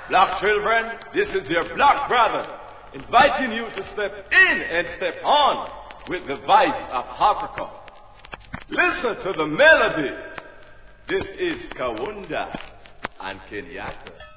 Black children, this is your black brother, inviting you to step in and step on with the vibe of Africa. Listen to the melody. This is Kawunda and Kenyatta.